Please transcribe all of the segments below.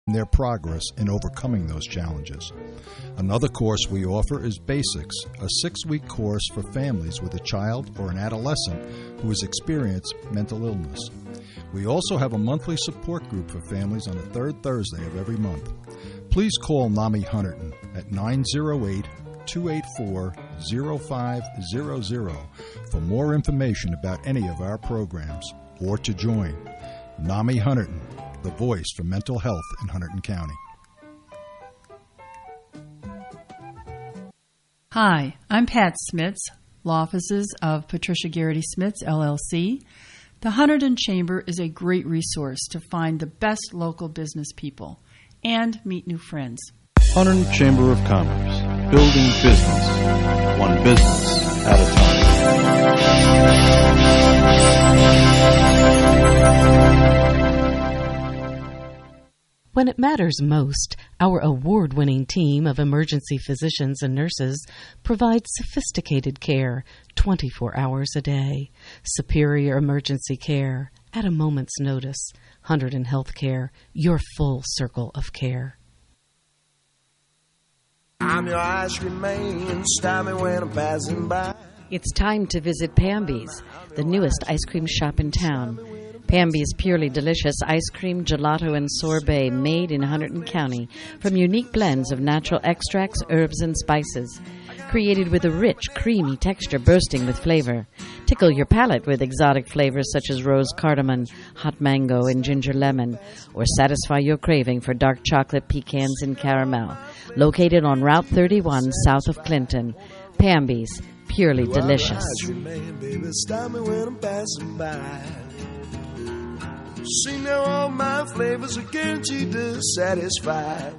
their progress in overcoming those challenges. Another course we offer is Basics, a 6-week course for families with a child or an adolescent who has experienced mental illness. We also have a monthly support group for families on the third Thursday of every month. Please call NAMI Hunterdon at 908-284-0500 for more information about any of our programs or to join. NAMI Hunterdon, the voice for mental health in Hunterdon County. Hi, I'm Pat Smits, law offices of Patricia Garrity Smits, LLC. The Hunterdon Chamber is a great resource to find the best local business people and meet new friends. Hunterdon Chamber of Commerce, building business, one business at a time. When it matters most, our award-winning team of emergency physicians and nurses provides sophisticated care 24 hours a day. Superior emergency care at a moment's notice. Hunterdon Healthcare, your full circle of care. I'm your ice cream man, stop me when I'm passing by. It's time to visit Pamby's, the newest ice cream shop in town. Pamby's purely delicious ice cream, gelato, and sorbet made in Hunterdon County from unique blends of natural extracts, herbs, and spices. Created with a rich, creamy texture bursting with flavor. Tickle your palate with exotic flavors such as rose cardamom, hot mango, and ginger lemon. Or satisfy your craving for dark chocolate, pecans, and caramel. Located on Route 31 south of Clinton. Pamby's, purely delicious. See now all my flavors are guaranteed to satisfy.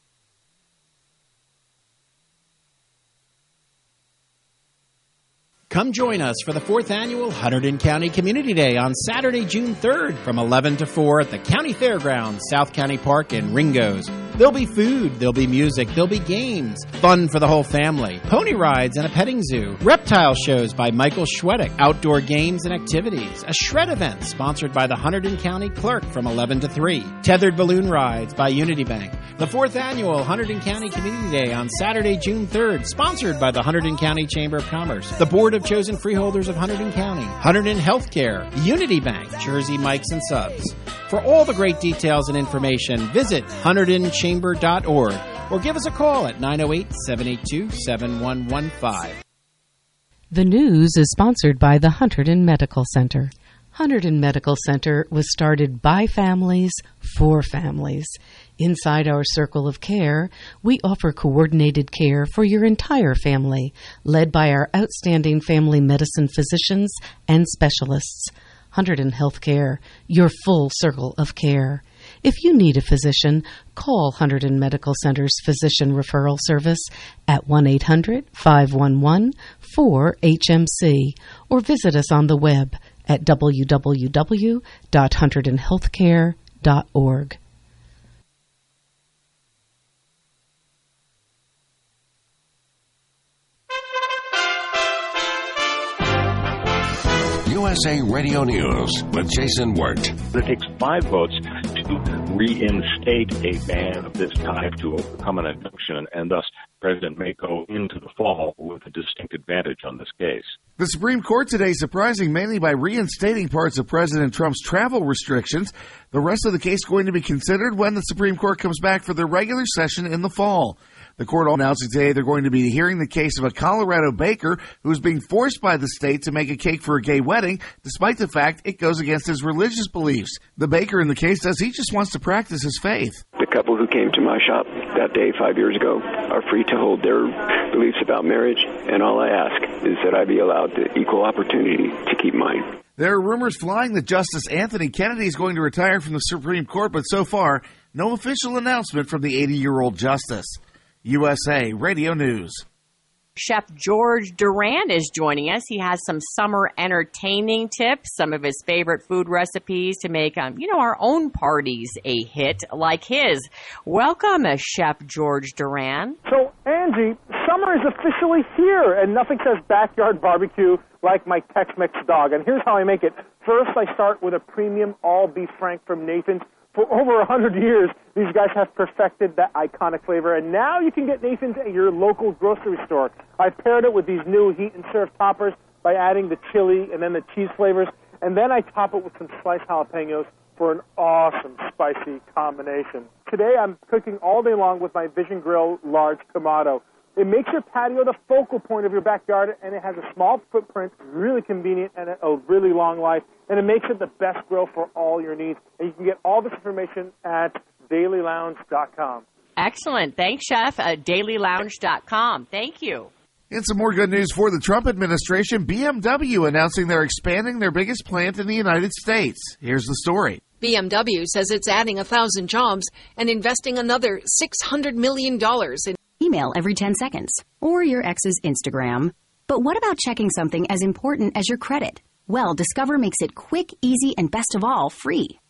Come join us for the 4th Annual Hunterdon County Community Day on Saturday, June 3rd from 11 to 4 at the County Fairgrounds, South County Park, and Ringo's. There'll be food, there'll be music, there'll be games, fun for the whole family, pony rides and a petting zoo, reptile shows by Michael Schwedick, outdoor games and activities, a shred event sponsored by the Hunterdon County Clerk from 11 to 3, tethered balloon rides by Unity Bank. The 4th Annual Hunterdon County Community Day on Saturday, June 3rd, sponsored by the Hunterdon County Chamber of Commerce, the Board of Chosen Freeholders of Hunterdon County, Hunterdon Healthcare, Unity Bank, Jersey Mikes and Subs. For all the great details and information, visit HunterdonChamber.org or give us a call at 908-782-7115. The news is sponsored by the Hunterdon Medical Center. Hunterdon Medical Center was started by families for families. Inside our circle of care, we offer coordinated care for your entire family, led by our outstanding family medicine physicians and specialists. Hunterdon Healthcare, your full circle of care. If you need a physician, call Hunterdon Medical Center's Physician Referral Service at 1-800-511-4HMC or visit us on the web at www.hunterdonhealthcare.org. USA Radio News with Jason Wirt. It takes 5 votes to reinstate a ban of this type to overcome an injunction, and thus the president may go into the fall with a distinct advantage on this case. The Supreme Court today surprising mainly by reinstating parts of President Trump's travel restrictions. The rest of the case going to be considered when the Supreme Court comes back for their regular session in the fall. The court announcing today they're going to be hearing the case of a Colorado baker who is being forced by the state to make a cake for a gay wedding, despite the fact it goes against his religious beliefs. The baker in the case says he just wants to practice his faith. The couple who came to my shop that day 5 years ago are free to hold their beliefs about marriage, and all I ask is that I be allowed the equal opportunity to keep mine. There are rumors flying that Justice Anthony Kennedy is going to retire from the Supreme Court, but so far, no official announcement from the 80-year-old justice. USA Radio News. Chef George Duran is joining us. He has some summer entertaining tips, some of his favorite food recipes to make, our own parties a hit like his. Welcome, Chef George Duran. So, Angie, summer is officially here, and nothing says backyard barbecue like my Tex-Mex dog. And here's how I make it. First, I start with a premium all-beef frank from Nathan's, For over 100 years, these guys have perfected that iconic flavor, and now you can get Nathan's at your local grocery store. I've paired it with these new heat and serve toppers by adding the chili and then the cheese flavors, and then I top it with some sliced jalapenos for an awesome spicy combination. Today, I'm cooking all day long with my Vision Grill Large Kamado. It makes your patio the focal point of your backyard, and it has a small footprint, really convenient, and a really long life, and it makes it the best grill for all your needs. And you can get all this information at dailylounge.com. Excellent. Thanks, Chef. Dailylounge.com. Thank you. And some more good news for the Trump administration. BMW announcing they're expanding their biggest plant in the United States. Here's the story. BMW says it's adding 1,000 jobs and investing another $600 million in email every 10 seconds or your ex's Instagram. But what about checking something as important as your credit? Well, Discover makes it quick, easy, and best of all, free.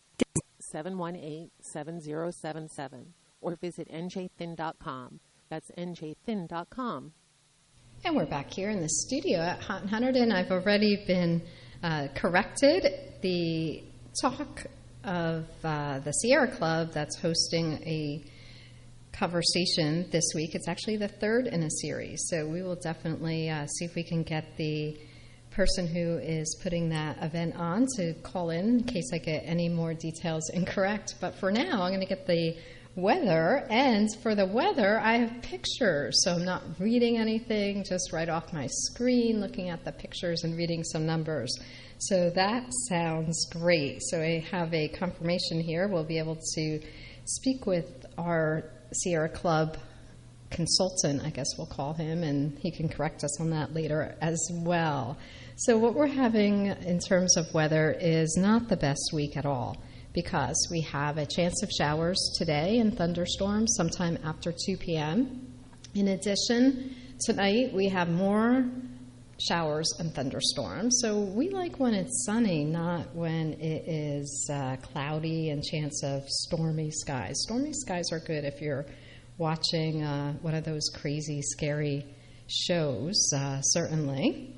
718-7077 or visit njthin.com. That's njthin.com. And we're back here in the studio at Hot and Hunterdon. I've already been corrected. The talk of the Sierra Club that's hosting a conversation this week. It's actually the third in a series, so we will definitely see if we can get the person who is putting that event on to call in case I get any more details incorrect. But for now, I'm going to get the weather, and for the weather, I have pictures, so I'm not reading anything, just right off my screen, looking at the pictures and reading some numbers. So that sounds great. So I have a confirmation here. We'll be able to speak with our Sierra Club consultant, I guess we'll call him, and he can correct us on that later as well. So what we're having in terms of weather is not the best week at all, because we have a chance of showers today and thunderstorms sometime after 2 p.m. In addition, tonight we have more showers and thunderstorms. So we like when it's sunny, not when it is cloudy and chance of stormy skies. Stormy skies are good if you're watching one of those crazy, scary shows, certainly.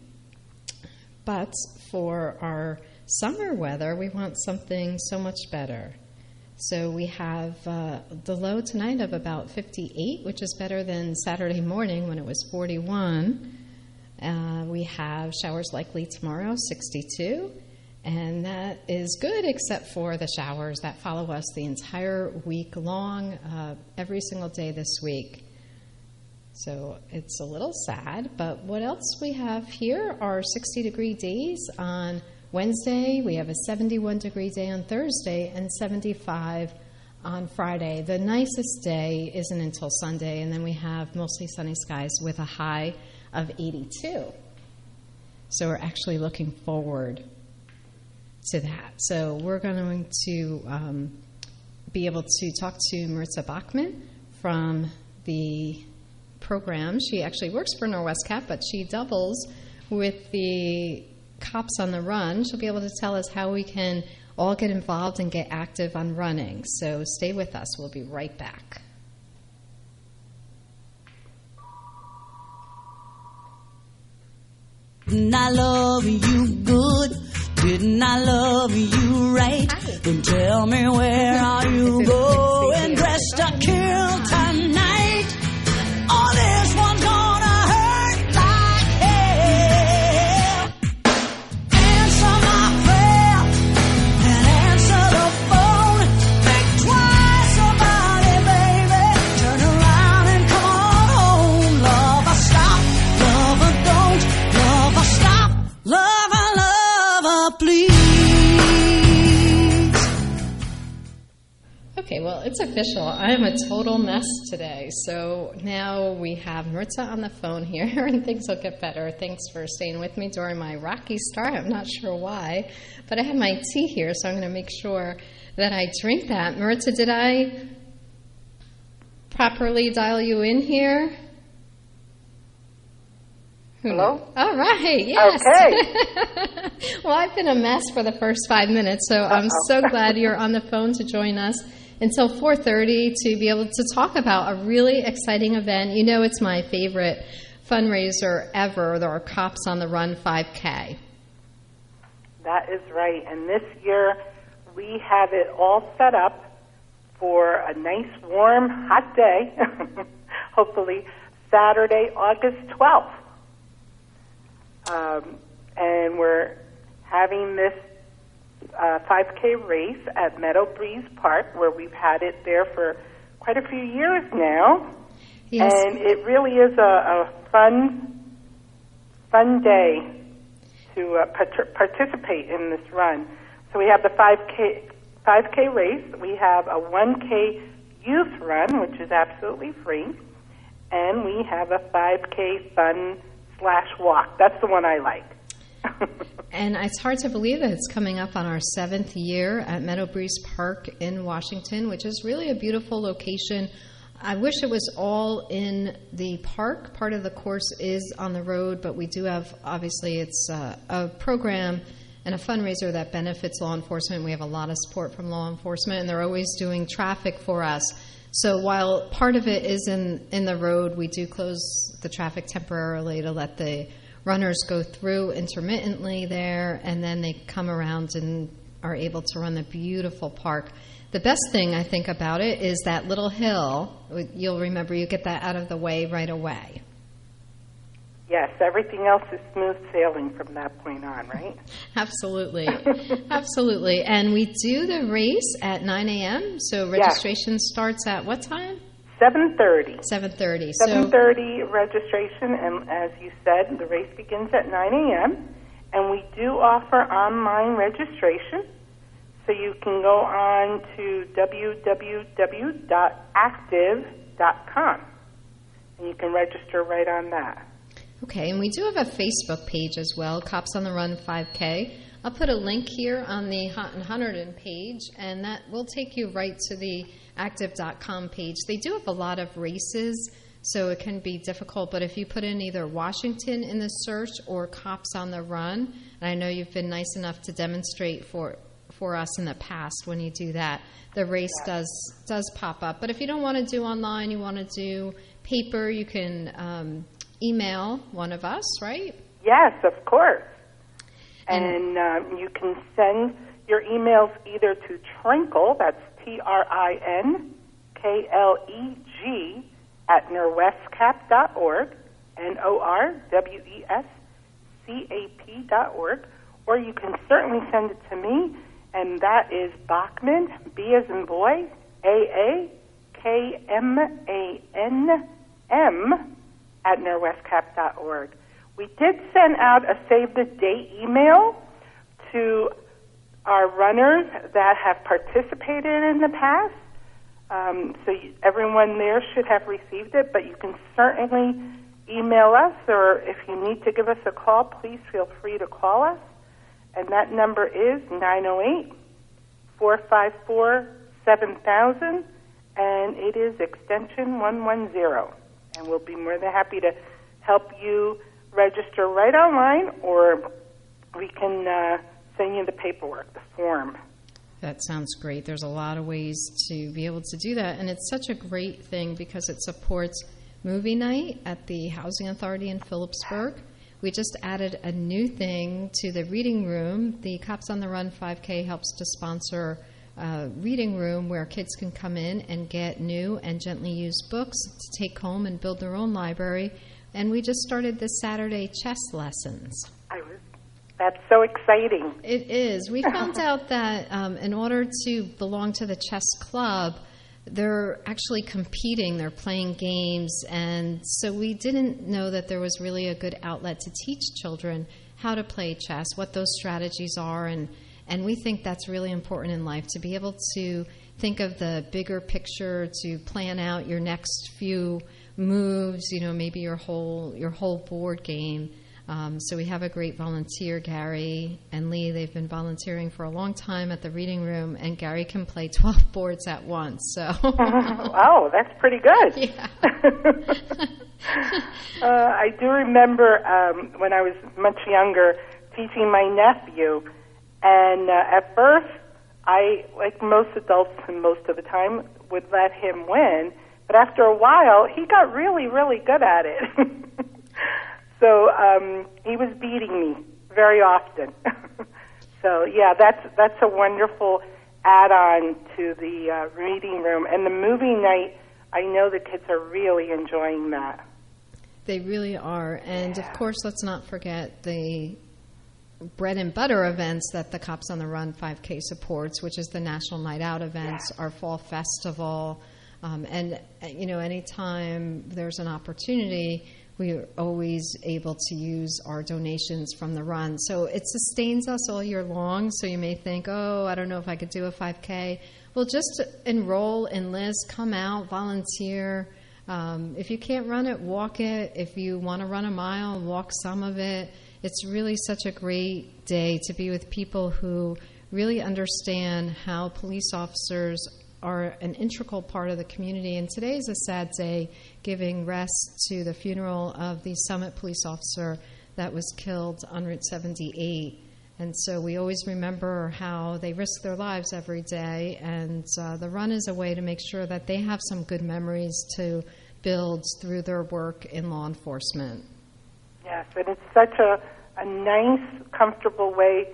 But for our summer weather, we want something so much better. So we have the low tonight of about 58, which is better than Saturday morning when it was 41. We have showers likely tomorrow, 62. And that is good except for the showers that follow us the entire week long, every single day this week. So it's a little sad, but what else we have here are 60-degree days on Wednesday. We have a 71-degree day on Thursday and 75 on Friday. The nicest day isn't until Sunday, and then we have mostly sunny skies with a high of 82. So we're actually looking forward to that. So we're going to be able to talk to Maritza Bachman from the program. She actually works for Norwest Cap, but she doubles with the Cops on the Run. She'll be able to tell us how we can all get involved and get active on running. So stay with us. We'll be right back. Didn't I love you good? Didn't I love you right? Then tell me, where are you going? Dressed to kill tonight. Oh, this one's gonna hurt like hell. Answer my prayer and answer the phone. Think twice about it, baby. Turn around and come on home. Lover, stop. Lover, don't. Lover, stop. Lover, lover, please. Okay, well, it's official. I am a total mess today. So now we have Maritza on the phone here, and things will get better. Thanks for staying with me during my rocky start. I'm not sure why, but I have my tea here, so I'm going to make sure that I drink that. Maritza, did I properly dial you in here? Hello? All right, yes. Okay. Well, I've been a mess for the first 5 minutes, so I'm so glad you're on the phone to join us until 4:30 to be able to talk about a really exciting event. You know, it's my favorite fundraiser ever, our Cops on the Run 5K. That is right. And this year we have it all set up for a nice, warm, hot day, hopefully Saturday, August 12th. And we're having this 5K race at Meadow Breeze Park, where we've had it there for quite a few years now. Yes. And it really is a fun day to participate in this run. So we have the 5K race. We have a 1K youth run, which is absolutely free. And we have a 5K fun/walk. That's the one I like. And it's hard to believe that it's coming up on our 7th year at Meadow Breeze Park in Washington, which is really a beautiful location. I wish it was all in the park. Part of the course is on the road, but we do have, obviously, it's a program and a fundraiser that benefits law enforcement. We have a lot of support from law enforcement, and they're always doing traffic for us. So while part of it is in the road, we do close the traffic temporarily to let the runners go through intermittently there, and then they come around and are able to run the beautiful park. The best thing, I think, about it is that little hill. You'll remember you get that out of the way right away. Yes, everything else is smooth sailing from that point on, right? Absolutely. Absolutely. And we do the race at 9 a.m., so registration starts at what time? 7:30. 7:30. 7:30 registration, and as you said, the race begins at 9 a.m., and we do offer online registration. So you can go on to www.active.com, and you can register right on that. Okay, and we do have a Facebook page as well, Cops on the Run 5K. I'll put a link here on the Hot and Hunterdon page, and that will take you right to the active.com page. They do have a lot of races, so it can be difficult, but if you put in either Washington in the search or Cops on the Run, and I know you've been nice enough to demonstrate for us in the past when you do that, the race does pop up. But if you don't want to do online, you want to do paper, you can email one of us, right? Yes, of course. And you can send your emails either to Trinkle, that's TRINKLEG, at norwescap.org, NORWESCAP.org, or you can certainly send it to me, and that is Bachman, B as in boy, AAKMANM, at norwescap.org. We did send out a save the date email to our runners that have participated in the past. So everyone there should have received it, but you can certainly email us, or if you need to give us a call, please feel free to call us. And that number is 908-454-7000, and it is extension 110. And we'll be more than happy to help you register right online, or we can send you the paperwork, the form. That sounds great. There's a lot of ways to be able to do that, and it's such a great thing because it supports movie night at the Housing Authority in Phillipsburg. We just added a new thing to the reading room. The Cops on the Run 5K helps to sponsor a reading room where kids can come in and get new and gently used books to take home and build their own library. And we just started this Saturday chess lessons. That's so exciting. It is. We found out that in order to belong to the chess club, they're actually competing. They're playing games. And so we didn't know that there was really a good outlet to teach children how to play chess, what those strategies are. And we think that's really important in life, to be able to think of the bigger picture, to plan out your next few moves, maybe your whole board game. So we have a great volunteer, Gary and Lee. They've been volunteering for a long time at the reading room, and Gary can play 12 boards at once. So, wow, that's pretty good. Yeah. I do remember when I was much younger teaching my nephew, and at first, I, like most adults and most of the time, would let him win. But after a while, he got really, really good at it. So he was beating me very often. So yeah, that's a wonderful add-on to the reading room. And the movie night, I know the kids are really enjoying that. They really are. And, of course, let's not forget the bread and butter events that the Cops on the Run 5K supports, which is the National Night Out events, our fall festival. And, you know, anytime there's an opportunity, we're always able to use our donations from the run. So it sustains us all year long. So you may think, oh, I don't know if I could do a 5K. Well, just enroll, enlist, come out, volunteer. If you can't run it, walk it. If you want to run a mile, walk some of it. It's really such a great day to be with people who really understand how police officers are an integral part of the community. And today is a sad day, giving rest to the funeral of the Summit police officer that was killed on Route 78. And so we always remember how they risk their lives every day. And the run is a way to make sure that they have some good memories to build through their work in law enforcement. Yes, and it's such a nice, comfortable way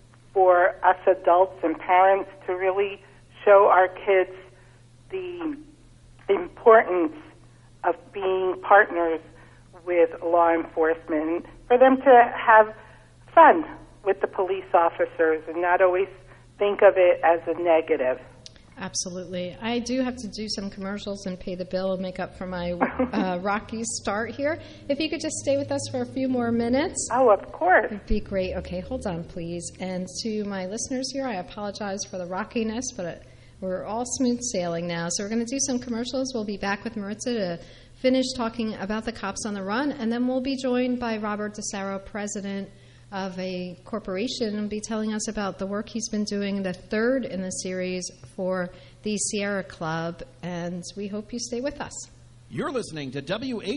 for us adults and parents to really show our kids the importance of being partners with law enforcement, for them to have fun with the police officers and not always think of it as a negative. Absolutely. I do have to do some commercials and pay the bill and make up for my rocky start here. If you could just stay with us for a few more minutes. Oh, of course. It'd be great. Okay, hold on, please. And to my listeners here, I apologize for the rockiness, but we're all smooth sailing now. So we're going to do some commercials. We'll be back with Maritza to finish talking about the Cops on the Run, and then we'll be joined by Robert DeSaro, president of a corporation, and be telling us about the work he's been doing, the third in the series for the Sierra Club, and we hope you stay with us. You're listening to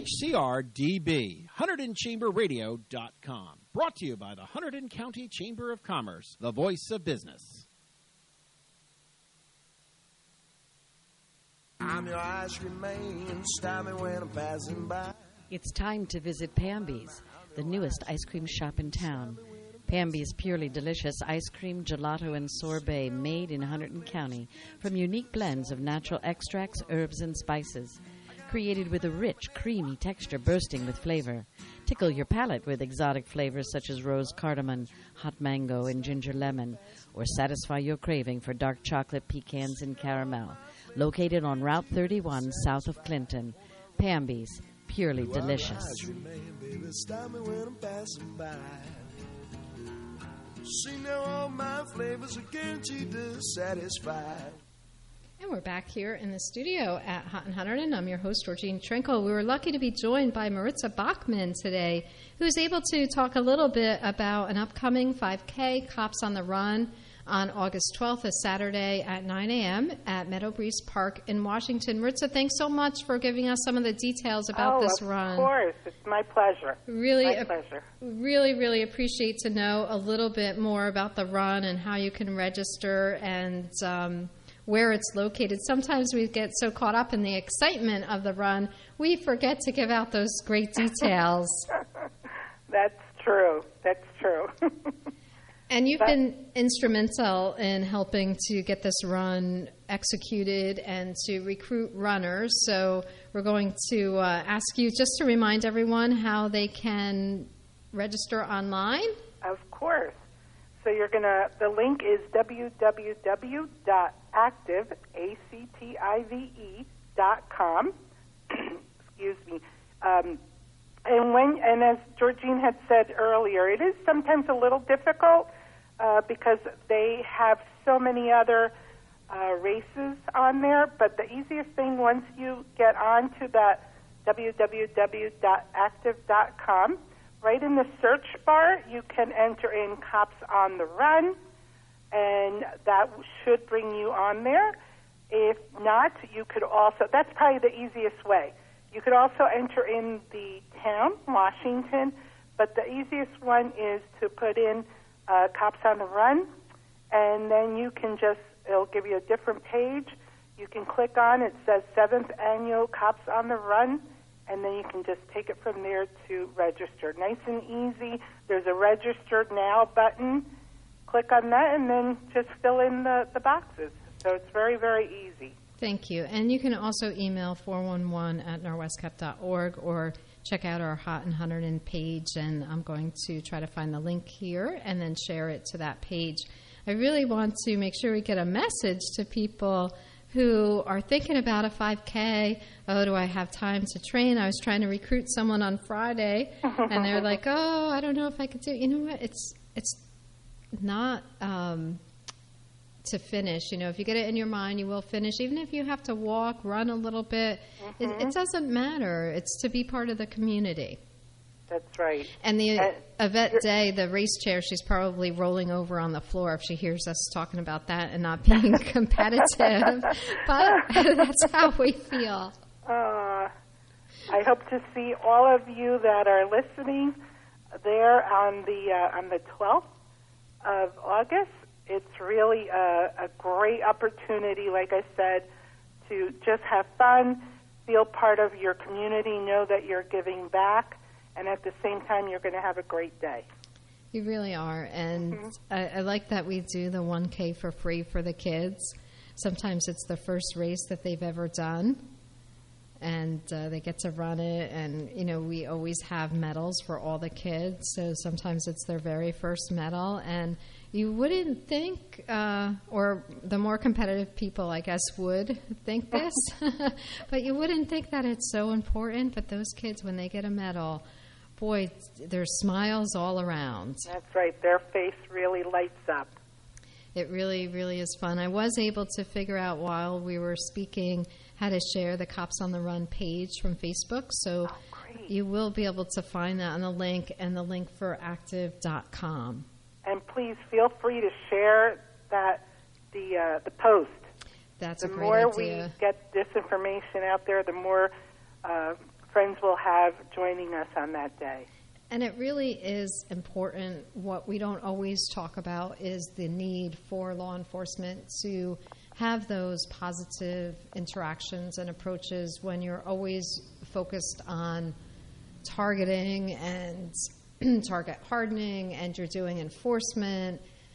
WHCR-DB, HunterdonChamberRadio.com, brought to you by the Hunterdon County Chamber of Commerce, the voice of business. I'm your ice cream man, stop me when I'm passing by. It's time to visit Pamby's, the newest ice cream shop in town. Pamby's purely delicious ice cream, gelato, and sorbet made in Hunterdon County from unique blends of natural extracts, herbs, and spices. Created with a rich, creamy texture bursting with flavor. Tickle your palate with exotic flavors such as rose cardamom, hot mango, and ginger lemon. Or satisfy your craving for dark chocolate, pecans, and caramel. Located on Route 31 south of Clinton. Pamby's, purely delicious. See now all my flavors are guaranteed to satisfy. And we're back here in the studio at Hot and Hunterdon. I'm your host, Georgine Trinkle. We were lucky to be joined by Maritza Bachman today, who's able to talk a little bit about an upcoming 5K, Cops on the Run, on August 12th, a Saturday at 9 a.m. at Meadow Breeze Park in Washington. Maritza, thanks so much for giving us some of the details about this run. Of course. It's my pleasure. Really appreciate to know a little bit more about the run and how you can register and where it's located. Sometimes we get so caught up in the excitement of the run, we forget to give out those great details. That's true. And you've been instrumental in helping to get this run executed and to recruit runners. So we're going to ask you just to remind everyone how they can register online. Of course. So the link is www.active.com. Excuse me. And as Georgine had said earlier, it is sometimes a little difficult because they have so many other races on there. But the easiest thing, once you get onto that www.active.com, right in the search bar, you can enter in Cops on the Run, and that should bring you on there. If not, you could also, that's probably the easiest way. You could also enter in the town, Washington, but the easiest one is to put in Cops on the Run, and then you can it'll give you a different page. You can click on it says 7th Annual Cops on the Run, and then you can just take it from there to register. Nice and easy. There's a Register Now button. click on that and then just fill in the boxes. So it's very, very easy. Thank you. And you can also email 411@norwestcap.org or check out our Hot and Hunterdon page, and I'm going to try to find the link here and then share it to that page. I really want to make sure we get a message to people who are thinking about a 5K. Oh, do I have time to train? I was trying to recruit someone on Friday, and they're like, oh, I don't know if I could do it. You know what? It's not to finish. You know, if you get it in your mind, you will finish. Even if you have to walk, run a little bit, it doesn't matter. It's to be part of the community. That's right. And the Yvette Day, the race chair, she's probably rolling over on the floor if she hears us talking about that and not being competitive. But that's how we feel. I hope to see all of you that are listening there on the 12th of August. It's really a great opportunity, like I said, to just have fun, feel part of your community, know that you're giving back, and at the same time, you're going to have a great day. You really are. And I like that we do the 1K for free for the kids. Sometimes it's the first race that they've ever done, and they get to run it. And, you know, we always have medals for all the kids, so sometimes it's their very first medal. And you wouldn't think, or the more competitive people, I guess, would think this, but you wouldn't think that it's so important. But those kids, when they get a medal, boy, there's smiles all around. That's right. Their face really lights up. It really, really is fun. I was able to figure out while we were speaking how to share the Cops on the Run page from Facebook, so you will be able to find that on the link and the link for active.com. And please feel free to share that the post. That's a great idea. The more we get this information out there, the more friends we'll have joining us on that day. And it really is important. What we don't always talk about is the need for law enforcement to have those positive interactions and approaches when you're always focused on targeting and target hardening and you're doing enforcement.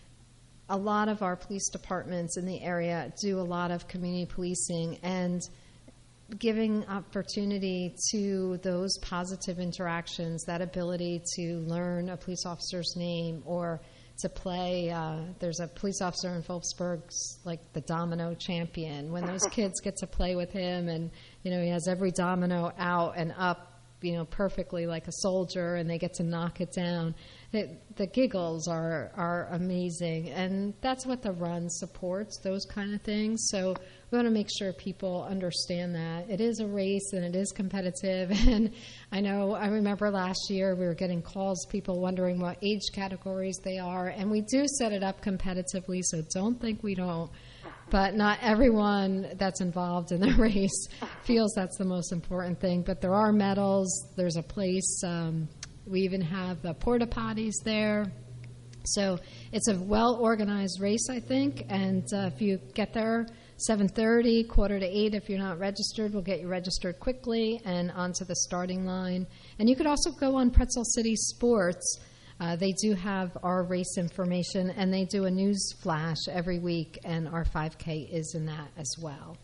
A lot of our police departments in the area do a lot of community policing, and giving opportunity to those positive interactions, that ability to learn a police officer's name or to play. There's a police officer in Phillipsburg, like the domino champion. When those kids get to play with him, and you know he has every domino out and up, you know, perfectly like a soldier, and they get to knock it down. The giggles are amazing, and that's what the run supports, those kind of things. So we want to make sure people understand that it is a race and it is competitive. And I remember last year we were getting calls, people wondering what age categories they are, and we do set it up competitively, so don't think we don't. But not everyone that's involved in the race feels that's the most important thing. But there are medals. There's a place. We even have the porta potties there. So it's a well-organized race, I think. And if you get there 7:30, 7:45 if you're not registered, we'll get you registered quickly and onto the starting line. And you could also go on Pretzel City Sports. They do have our race information, and they do a news flash every week, and our 5K is in that as well.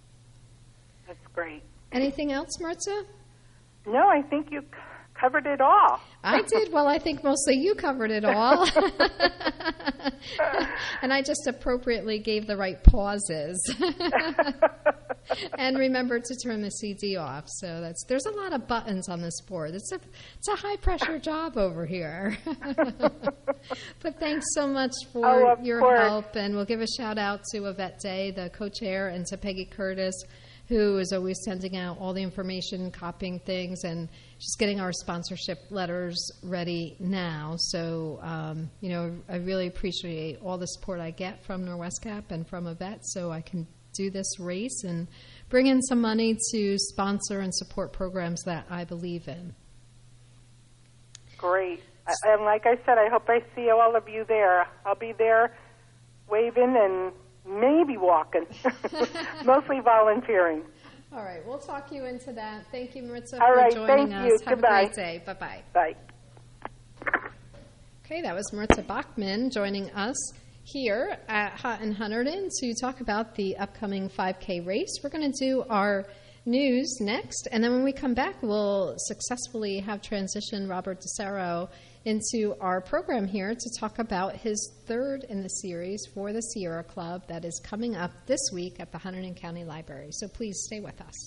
That's great. Anything else, Maritza? No, I think you covered it all. I did. Well, I think mostly you covered it all. And I just appropriately gave the right pauses. And remembered to turn the CD off. So there's a lot of buttons on this board. It's a high-pressure job over here. But thanks so much for your help. And we'll give a shout-out to Yvette Day, the co-chair, and to Peggy Curtis, who is always sending out all the information, copying things, and she's getting our sponsorship letters ready now. So, I really appreciate all the support I get from NorWestCap and from Yvette, so I can do this race and bring in some money to sponsor and support programs that I believe in. Great. And like I said, I hope I see all of you there. I'll be there waving and maybe walking, mostly volunteering. All right, we'll talk you into that. Thank you, Maritza, for joining us. Thank you. Have Goodbye. a great day. Bye-bye. Bye. Okay, that was Maritza Bachman joining us here at Hot and Hunterdon to talk about the upcoming 5K race. We're going to do our news next, and then when we come back, we'll successfully have transitioned Robert DeSero into our program here to talk about his third in the series for the Sierra Club that is coming up this week at the Hunterdon County Library. So please stay with us.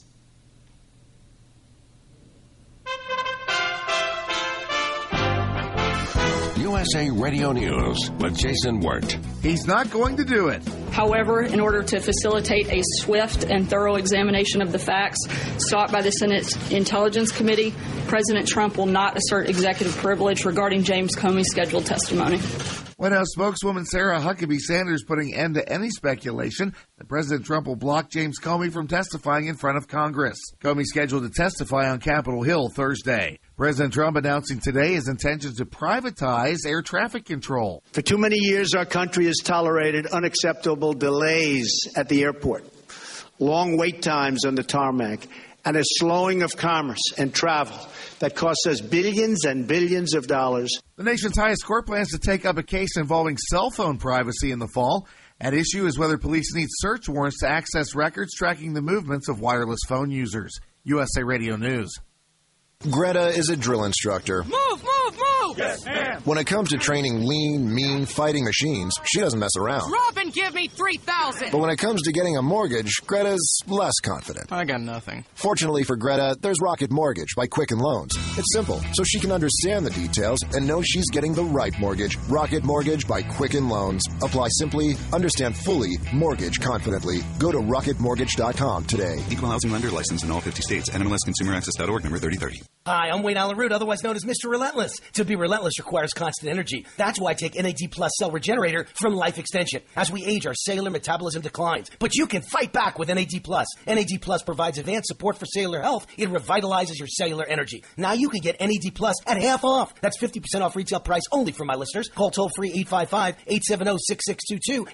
USA Radio News with Jason Wirt. He's not going to do it. However, in order to facilitate a swift and thorough examination of the facts sought by the Senate Intelligence Committee, President Trump will not assert executive privilege regarding James Comey's scheduled testimony. White House spokeswoman Sarah Huckabee Sanders putting end to any speculation that President Trump will block James Comey from testifying in front of Congress. Comey scheduled to testify on Capitol Hill Thursday. President Trump announcing today his intention to privatize air traffic control. For too many years, our country has tolerated unacceptable delays at the airport, long wait times on the tarmac, and a slowing of commerce and travel that costs us billions and billions of dollars. The nation's highest court plans to take up a case involving cell phone privacy in the fall. At issue is whether police need search warrants to access records tracking the movements of wireless phone users. USA Radio News. Greta is a drill instructor. Move, move, move! Yes, ma'am. When it comes to training lean, mean, fighting machines, she doesn't mess around. Robin, give me $3,000! But when it comes to getting a mortgage, Greta's less confident. I got nothing. Fortunately for Greta, there's Rocket Mortgage by Quicken Loans. It's simple, so she can understand the details and know she's getting the right mortgage. Rocket Mortgage by Quicken Loans. Apply simply, understand fully, mortgage confidently. Go to rocketmortgage.com today. Equal housing lender licensed in all 50 states. NMLSconsumeraccess.org, number 3030. Hi, I'm Wayne Allen Root, otherwise known as Mr. Relentless. To be relentless requires constant energy. That's why I take NAD Plus Cell Regenerator from Life Extension. As we age, our cellular metabolism declines. But you can fight back with NAD Plus. NAD Plus provides advanced support for cellular health. It revitalizes your cellular energy. Now you can get NAD Plus at half off. That's 50% off retail price only for my listeners. Call toll-free 855-870-6622,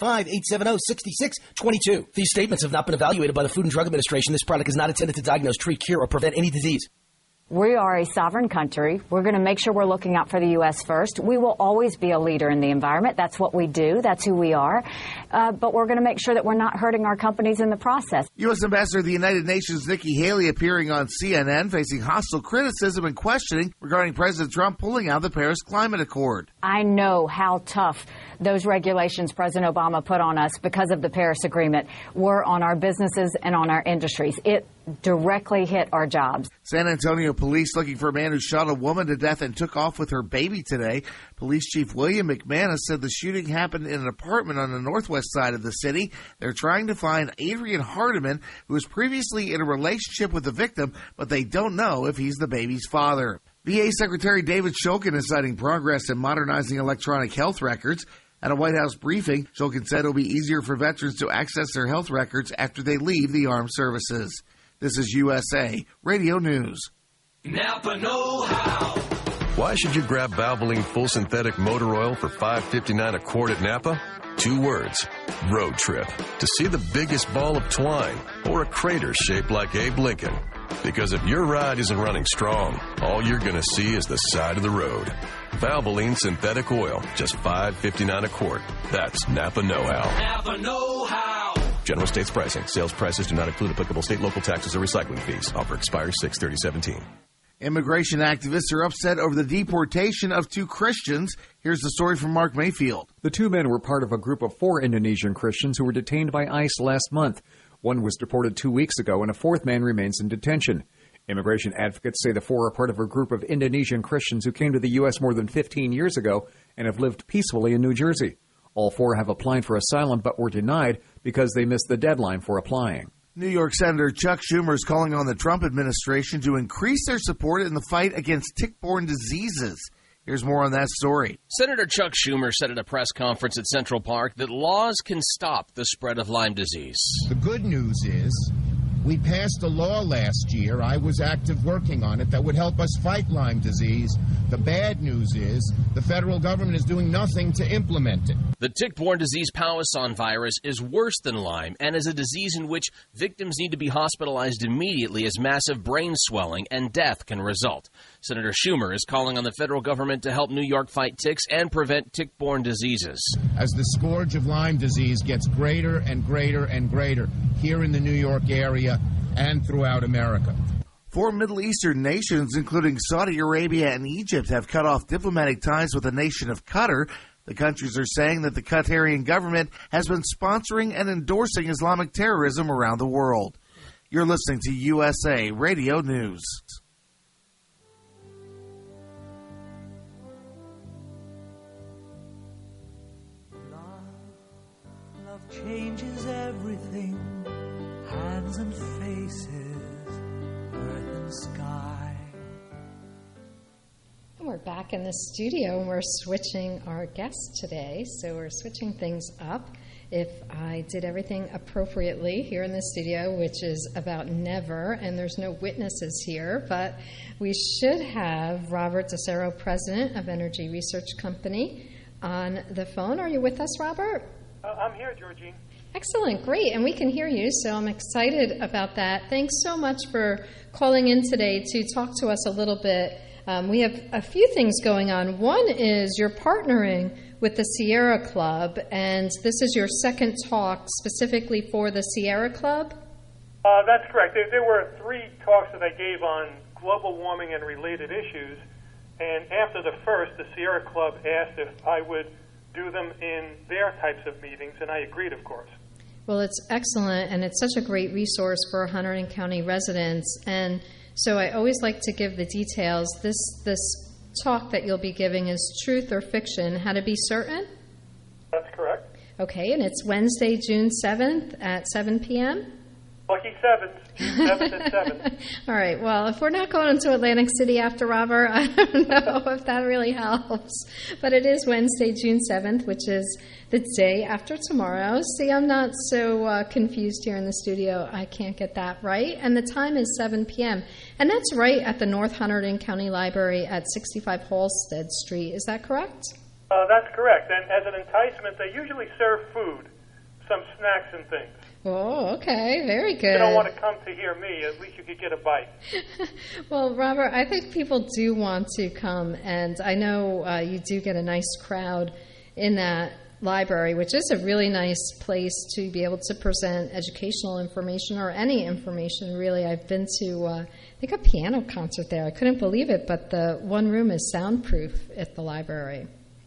855-870-6622. These statements have not been evaluated by the Food and Drug Administration. This product is not intended to diagnose, treat, cure, or prevent any disease. We are a sovereign country. We're going to make sure we're looking out for the U.S. first. We will always be a leader in the environment. That's what we do. That's who we are. But we're going to make sure that we're not hurting our companies in the process. U.S. Ambassador to the United Nations Nikki Haley appearing on CNN facing hostile criticism and questioning regarding President Trump pulling out of the Paris Climate Accord. I know how tough those regulations President Obama put on us because of the Paris Agreement were on our businesses and on our industries. It directly hit our jobs. San Antonio police looking for a man who shot a woman to death and took off with her baby today. Police Chief William McManus said the shooting happened in an apartment on the northwest side of the city. They're trying to find Adrian Hardiman, who was previously in a relationship with the victim, but they don't know if he's the baby's father. VA Secretary David Shulkin is citing progress in modernizing electronic health records. At a White House briefing, Shulkin said it'll be easier for veterans to access their health records after they leave the armed services. This is USA Radio News. Napa know-how. Why should you grab Valvoline Full Synthetic Motor Oil for $5.59 a quart at Napa? 2 words, road trip. To see the biggest ball of twine or a crater shaped like Abe Lincoln. Because if your ride isn't running strong, all you're going to see is the side of the road. Valvoline Synthetic Oil, just $5.59 a quart. That's Napa know-how. Napa know-how. General States pricing. Sales prices do not include applicable state, local taxes, or recycling fees. Offer expires 6/30/17. Immigration activists are upset over the deportation of 2 Christians. Here's the story from Mark Mayfield. The 2 men were part of a group of 4 Indonesian Christians who were detained by ICE last month. One was deported 2 weeks ago, and a 4th man remains in detention. Immigration advocates say the 4 are part of a group of Indonesian Christians who came to the U.S. more than 15 years ago and have lived peacefully in New Jersey. All 4 have applied for asylum but were denied because they missed the deadline for applying. New York Senator Chuck Schumer is calling on the Trump administration to increase their support in the fight against tick-borne diseases. Here's more on that story. Senator Chuck Schumer said at a press conference at Central Park that laws can stop the spread of Lyme disease. The good news is We passed a law last year, I was active working on it, that would help us fight Lyme disease. The bad news is the federal government is doing nothing to implement it. The tick-borne disease Powassan virus is worse than Lyme and is a disease in which victims need to be hospitalized immediately as massive brain swelling and death can result. Senator Schumer is calling on the federal government to help New York fight ticks and prevent tick-borne diseases. As the scourge of Lyme disease gets greater and greater and greater here in the New York area and throughout America. 4 Middle Eastern nations, including Saudi Arabia and Egypt, have cut off diplomatic ties with the nation of Qatar. The countries are saying that the Qatarian government has been sponsoring and endorsing Islamic terrorism around the world. You're listening to USA Radio News. Love changes everything, hands and faces, earth and sky. And we're back in the studio, and we're switching our guests today, so we're switching things up. If I did everything appropriately here in the studio, which is about never, and there's no witnesses here, but we should have Robert DeCero, president of Energy Research Company, on the phone. Are you with us, Robert? I'm here, Georgine. Excellent, great, and we can hear you, so I'm excited about that. Thanks so much for calling in today to talk to us a little bit. We have a few things going on. One is you're partnering with the Sierra Club, and this is your second talk specifically for the Sierra Club? That's correct. There were 3 talks that I gave on global warming and related issues, and after the first, the Sierra Club asked if I would do them in their types of meetings, and I agreed, of course. Well, it's excellent, and it's such a great resource for Hunterdon County residents, and so I always like to give the details. This talk that you'll be giving is Truth or Fiction, How to Be Certain? That's correct. Okay, and it's Wednesday, June 7th at 7 p.m.? Lucky 7th, June 7th at 7. All right, well, if we're not going to Atlantic City after Robert, I don't know if that really helps. But it is Wednesday, June 7th, which is the day after tomorrow. See, I'm not so confused here in the studio. I can't get that right. And the time is 7 p.m. And that's right at the North Hunterdon County Library at 65 Halstead Street. Is that correct? That's correct. And as an enticement, they usually serve food, some snacks and things. Oh, okay. Very good. If you don't want to come to hear me, at least you could get a bite. Well, Robert, I think people do want to come, and I know you do get a nice crowd in that library, which is a really nice place to be able to present educational information or any information, really. I've been to, I think, a piano concert there. I couldn't believe it, but the one room is soundproof at the library.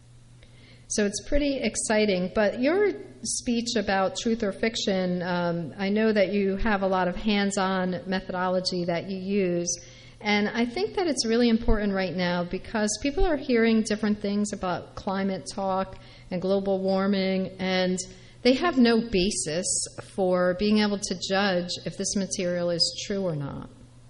So it's pretty exciting. But your speech about truth or fiction, I know that you have a lot of hands-on methodology that you use. And I think that it's really important right now because people are hearing different things about climate talk and global warming, and they have no basis for being able to judge if this material is true or not.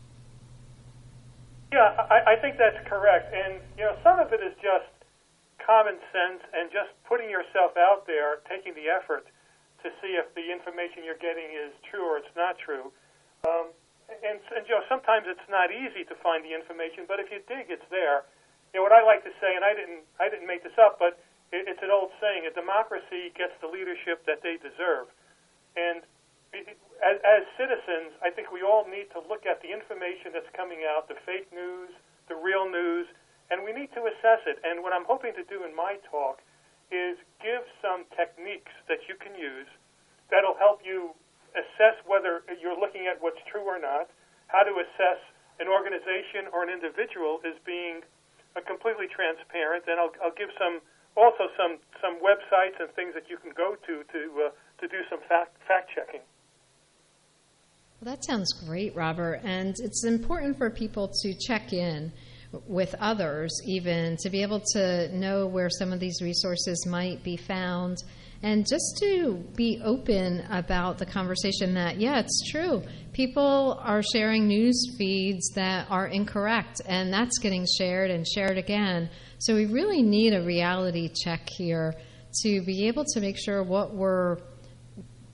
Yeah, I think that's correct. And, some of it is just common sense and just putting yourself out there, taking the effort to see if the information you're getting is true or it's not true. And sometimes it's not easy to find the information, but if you dig, it's there. What I like to say, and I didn't make this up, but it's an old saying: a democracy gets the leadership that they deserve. And as citizens, I think we all need to look at the information that's coming out, the fake news, the real news, and we need to assess it. And what I'm hoping to do in my talk is give some techniques that you can use that'll help you assess whether you're looking at what's true or not, how to assess an organization or an individual as being completely transparent, and I'll give some websites and things that you can go to do some fact-checking. Well, that sounds great, Robert, and it's important for people to check in with others, even to be able to know where some of these resources might be found, and just to be open about the conversation that, yeah, it's true. People are sharing news feeds that are incorrect, and that's getting shared and shared again. So we really need a reality check here to be able to make sure what we're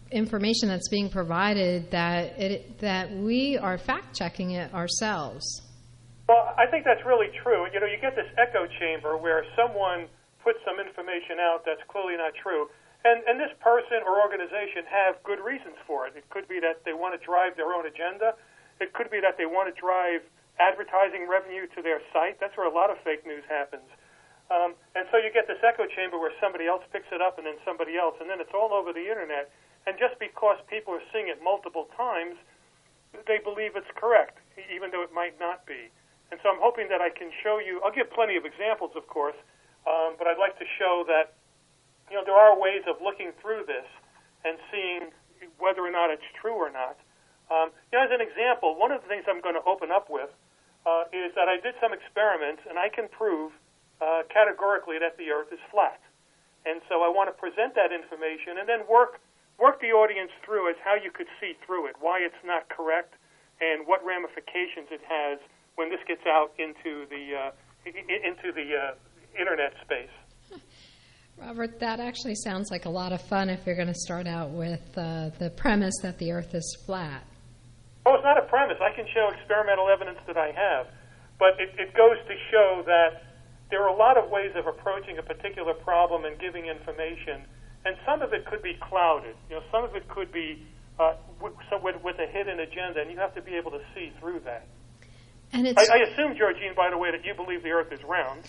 information that's being provided that we are fact-checking it ourselves. Well, I think that's really true. You know, you get this echo chamber where someone puts some information out that's clearly not true, and this person or organization have good reasons for it. It could be that they want to drive their own agenda. It could be that they want to drive advertising revenue to their site. That's where a lot of fake news happens. And so you get this echo chamber where somebody else picks it up and then somebody else, and then it's all over the Internet. And just because people are seeing it multiple times, they believe it's correct, even though it might not be. And so I'm hoping that I can show you, I'll give plenty of examples, of course, but I'd like to show that, you know, there are ways of looking through this and seeing whether or not it's true or not. You know, as an example, one of the things I'm going to open up with is that I did some experiments, and I can prove categorically that the Earth is flat. And so I want to present that information and then work the audience through as how you could see through it, why it's not correct, and what ramifications it has when this gets out into the Internet space. Robert, that actually sounds like a lot of fun if you're going to start out with the premise that the Earth is flat. Oh, it's not a premise. I can show experimental evidence that I have. But it goes to show that there are a lot of ways of approaching a particular problem and giving information, and some of it could be clouded. You know, some of it could be with a hidden agenda, and you have to be able to see through that. And I assume, Georgine, by the way, that you believe the Earth is round.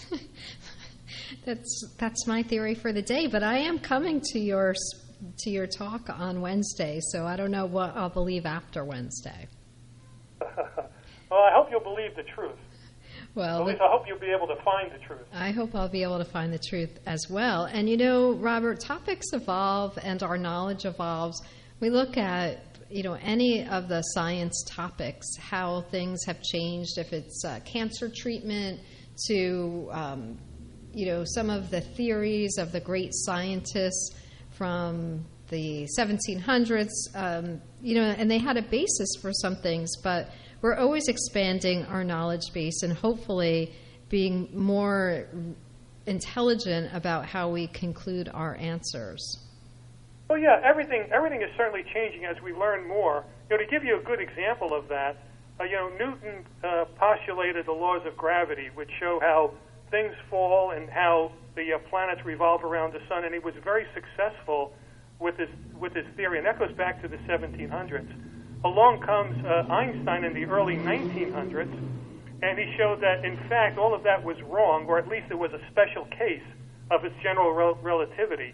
That's my theory for the day, but I am coming to your talk on Wednesday, so I don't know what I'll believe after Wednesday. Well, I hope you'll believe the truth. Well, at least I hope you'll be able to find the truth. I hope I'll be able to find the truth as well. And you know, Robert, topics evolve and our knowledge evolves. We look at, you know, any of the science topics, how things have changed, if it's cancer treatment to, you know, some of the theories of the great scientists from the 1700s, you know, and they had a basis for some things, but we're always expanding our knowledge base and hopefully being more intelligent about how we conclude our answers. Well, yeah, everything is certainly changing as we learn more. You know, to give you a good example of that, you know, Newton postulated the laws of gravity, which show how things fall and how the planets revolve around the sun, and he was very successful with his theory, and that goes back to the 1700s. Along comes Einstein in the early 1900s, and he showed that, in fact, all of that was wrong, or at least it was a special case of its general relativity.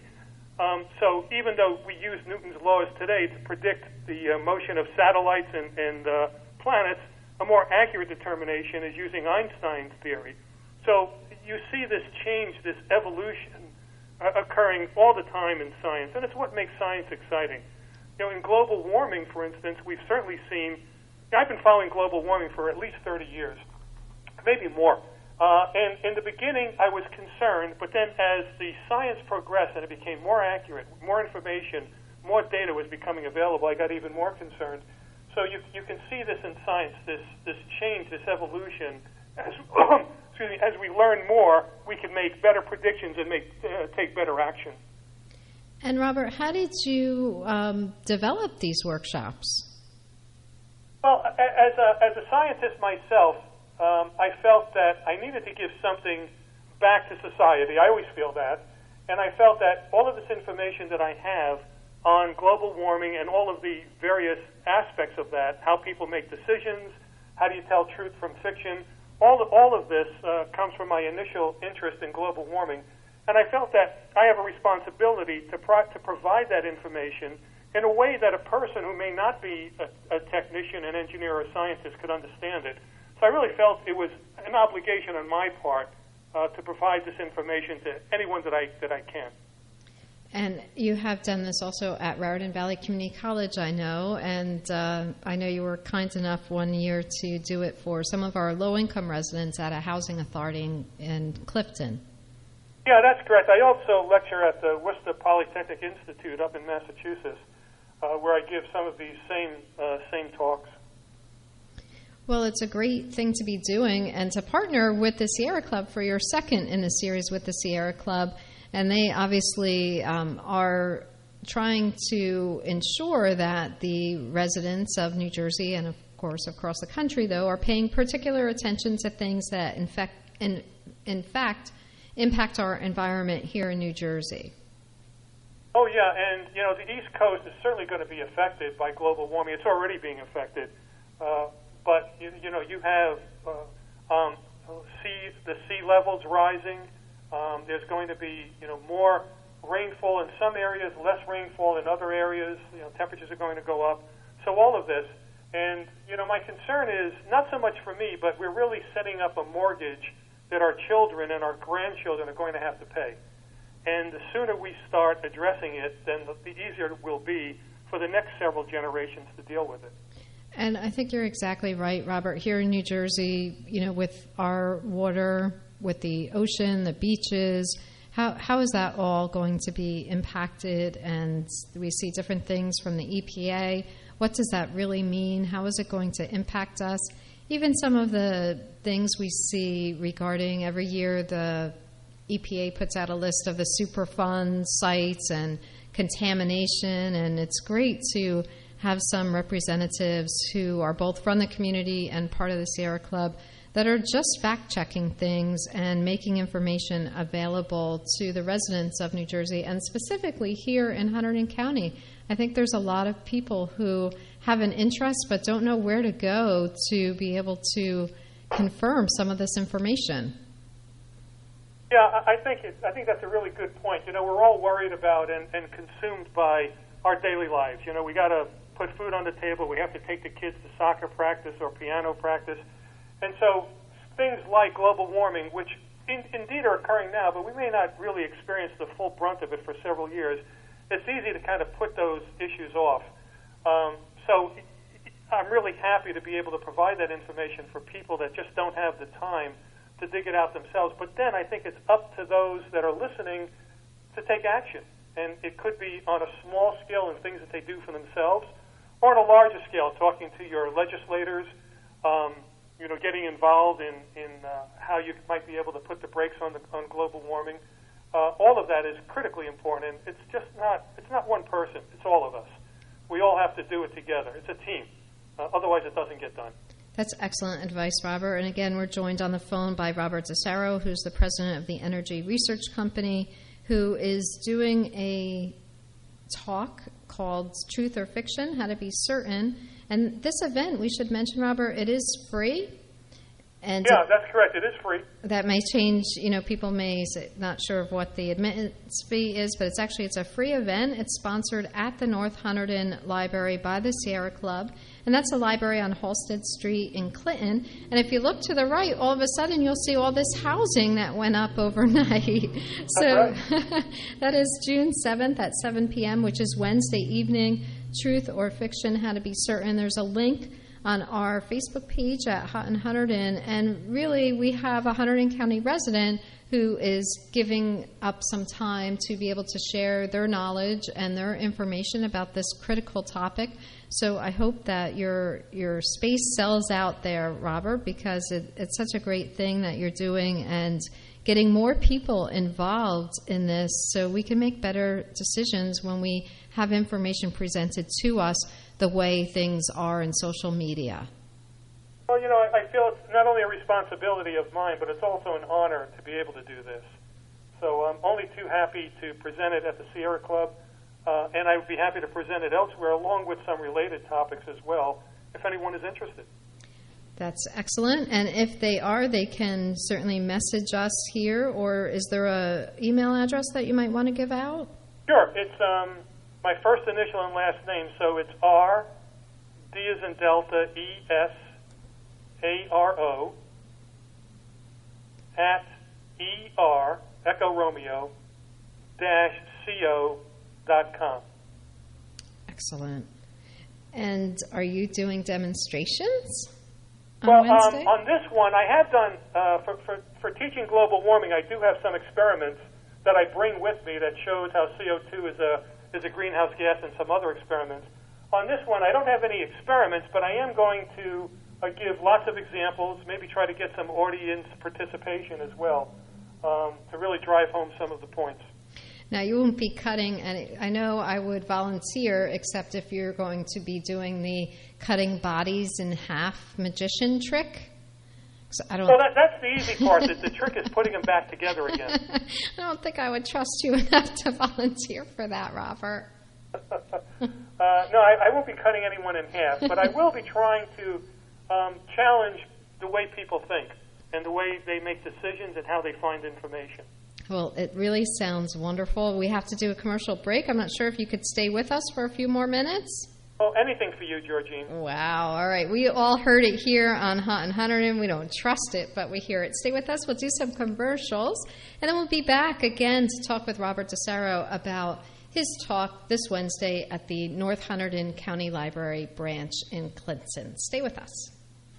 So even though we use Newton's laws today to predict the motion of satellites and planets, a more accurate determination is using Einstein's theory. So you see this change, this evolution occurring all the time in science, and it's what makes science exciting. You know, in global warming, for instance, we've certainly seen, I've been following global warming for at least 30 years, maybe more. And in the beginning, I was concerned, but then as the science progressed and it became more accurate, more information, more data was becoming available, I got even more concerned. So you can see this in science, this change, this evolution. As, as we learn more, we can make better predictions and take better action. And Robert, how did you develop these workshops? Well, as a scientist myself, I felt that I needed to give something back to society. I always feel that. And I felt that all of this information that I have on global warming and all of the various aspects of that, how people make decisions, how do you tell truth from fiction, all of this comes from my initial interest in global warming. And I felt that I have a responsibility to provide that information in a way that a person who may not be a technician, an engineer, or a scientist could understand it. So I really felt it was an obligation on my part to provide this information to anyone that I can. And you have done this also at Raritan Valley Community College, I know, and I know you were kind enough one year to do it for some of our low-income residents at a housing authority in Clifton. Yeah, that's correct. I also lecture at the Worcester Polytechnic Institute up in Massachusetts, where I give some of these same talks. Well, it's a great thing to be doing, and to partner with the Sierra Club for your second in the series with the Sierra Club. And they obviously are trying to ensure that the residents of New Jersey and, of course, across the country, though, are paying particular attention to things that, in fact, impact our environment here in New Jersey. Oh, yeah, and, the East Coast is certainly going to be affected by global warming. It's already being affected. But, you have the sea levels rising. There's going to be, more rainfall in some areas, less rainfall in other areas. Temperatures are going to go up. So all of this. And, my concern is not so much for me, but we're really setting up a mortgage that our children and our grandchildren are going to have to pay. And the sooner we start addressing it, then the easier it will be for the next several generations to deal with it. And I think you're exactly right, Robert. Here in New Jersey, with our water, with the ocean, the beaches, how is that all going to be impacted? And we see different things from the EPA. What does that really mean? How is it going to impact us? Even some of the things we see regarding every year, the EPA puts out a list of the Superfund sites and contamination, and it's great to have some representatives who are both from the community and part of the Sierra Club that are just fact-checking things and making information available to the residents of New Jersey, and specifically here in Hunterdon County. I think there's a lot of people who have an interest but don't know where to go to be able to confirm some of this information. Yeah, I think that's a really good point. We're all worried about and consumed by our daily lives. We got to put food on the table. We have to take the kids to soccer practice or piano practice. And so things like global warming, which indeed are occurring now, but we may not really experience the full brunt of it for several years, it's easy to kind of put those issues off. So I'm really happy to be able to provide that information for people that just don't have the time to dig it out themselves. But then I think it's up to those that are listening to take action. And it could be on a small scale in things that they do for themselves, or on a larger scale, talking to your legislators, getting involved in how you might be able to put the brakes on global warming. All of that is critically important, and it's not one person, it's all of us. We all have to do it together. It's a team. Otherwise, it doesn't get done. That's excellent advice, Robert. And again, we're joined on the phone by Robert Cesaro, who's the president of the Energy Research Company, who is doing a talk called Truth or Fiction, How to Be Certain. And this event, we should mention, Robert, it is free. And yeah, that's correct. It is free. That may change. People may say, not sure of what the admittance fee is, but it's a free event. It's sponsored at the North Hunterdon Library by the Sierra Club, and that's a library on Halsted Street in Clinton. And if you look to the right, all of a sudden you'll see all this housing that went up overnight. So that is June 7th at 7 p.m., which is Wednesday evening. Truth or Fiction, How to Be Certain. There's a link on our Facebook page at Hot and Hunterdon, and really we have a Hunterdon County resident who is giving up some time to be able to share their knowledge and their information about this critical topic. So I hope that your space sells out there, Robert, because it's such a great thing that you're doing, and getting more people involved in this so we can make better decisions when we have information presented to us the way things are in social media. Well, I feel it's not only a responsibility of mine, but it's also an honor to be able to do this. So I'm only too happy to present it at the Sierra Club, and I would be happy to present it elsewhere, along with some related topics as well, if anyone is interested. That's excellent. And if they are, they can certainly message us here, or is there a email address that you might want to give out? Sure. It's my first initial and last name, so it's R, D as in Delta, E-S-A-R-O, at E-R, Echo Romeo, -co.com. Excellent. And are you doing demonstrations on Well, Wednesday? on this one, I have done, for teaching global warming, I do have some experiments that I bring with me that shows how CO2 is a greenhouse gas, and some other experiments. On this one, I don't have any experiments, but I am going to give lots of examples, maybe try to get some audience participation as well, to really drive home some of the points. Now, you won't be cutting, and I know I would volunteer, except if you're going to be doing the cutting bodies in half magician trick. So Well, that's the easy part. The trick is putting them back together again. I don't think I would trust you enough to volunteer for that, Robert. No, I won't be cutting anyone in half, but I will be trying to challenge the way people think and the way they make decisions and how they find information. Well, it really sounds wonderful. We have to do a commercial break. I'm not sure if you could stay with us for a few more minutes. Oh, anything for you, Georgine. Wow. All right. We all heard it here on Hot in Hunterdon. We don't trust it, but we hear it. Stay with us. We'll do some commercials, and then we'll be back again to talk with Robert DeSaro about his talk this Wednesday at the North Hunterdon County Library branch in Clinton. Stay with us.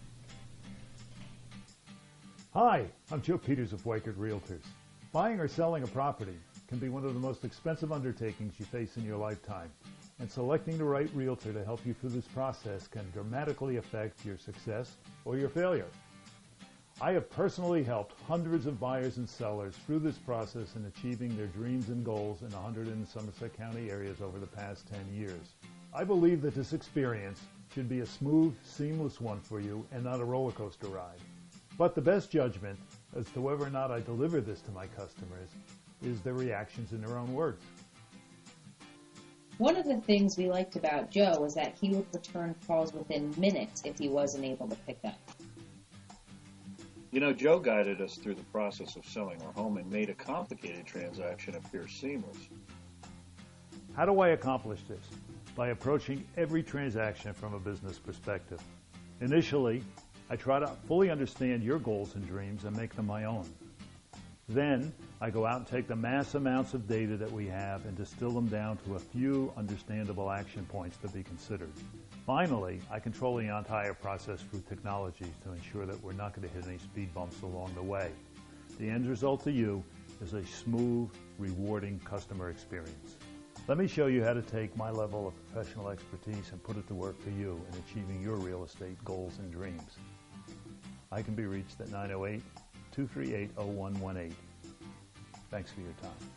Hi, I'm Joe Peters of Weichert Realtors. Buying or selling a property can be one of the most expensive undertakings you face in your lifetime, and selecting the right realtor to help you through this process can dramatically affect your success or your failure. I have personally helped hundreds of buyers and sellers through this process in achieving their dreams and goals in the Hunterdon and Somerset County areas over the past 10 years. I believe that this experience should be a smooth, seamless one for you and not a roller coaster ride. But the best judgment as to whether or not I deliver this to my customers is their reactions in their own words. One of the things we liked about Joe was that he would return calls within minutes if he wasn't able to pick up. You know, Joe guided us through the process of selling our home and made a complicated transaction appear seamless. How do I accomplish this? By approaching every transaction from a business perspective. Initially, I try to fully understand your goals and dreams and make them my own. Then, I go out and take the mass amounts of data that we have and distill them down to a few understandable action points to be considered. Finally, I control the entire process through technology to ensure that we're not going to hit any speed bumps along the way. The end result to you is a smooth, rewarding customer experience. Let me show you how to take my level of professional expertise and put it to work for you in achieving your real estate goals and dreams. I can be reached at 908-238-0118. Thanks for your time.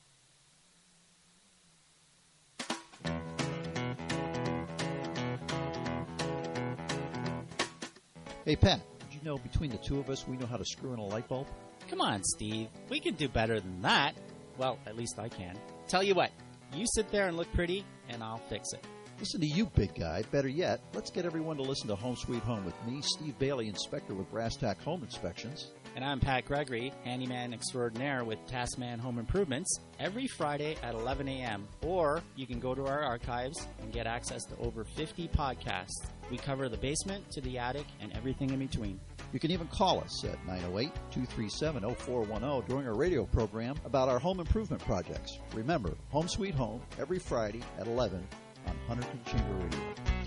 Hey, Pat, did you know between the two of us we know how to screw in a light bulb? Come on, Steve. We can do better than that. Well, at least I can. Tell you what, you sit there and look pretty, and I'll fix it. Listen to you, big guy. Better yet, let's get everyone to listen to Home Sweet Home with me, Steve Bailey, inspector with Brass Tack Home Inspections. And I'm Pat Gregory, handyman extraordinaire with Taskman Home Improvements, every Friday at 11 a.m. Or you can go to our archives and get access to over 50 podcasts. We cover the basement to the attic and everything in between. You can even call us at 908-237-0410 during our radio program about our home improvement projects. Remember, Home Sweet Home, every Friday at 11 on Hunterdon Chamber Radio.